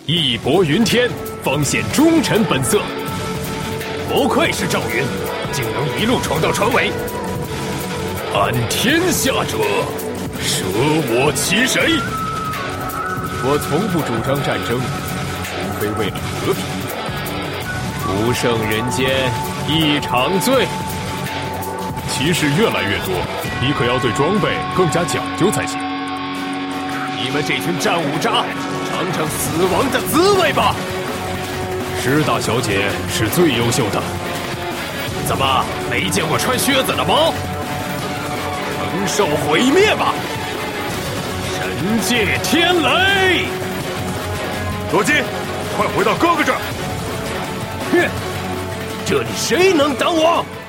义薄云天，方显忠臣本色。不愧是赵云，竟能一路闯到船尾。安天下者，舍我其谁？我从不主张战争，除非为了和平。不胜人间一场醉。骑士越来越多，你可要对装备更加讲究才行。你们这群战五渣，尝尝死亡的滋味吧！施大小姐是最优秀的。怎么没见过穿靴子的吗？承受毁灭吧！神界天雷！ 罗基，快回到哥哥这儿！ 哼，这里谁能挡我？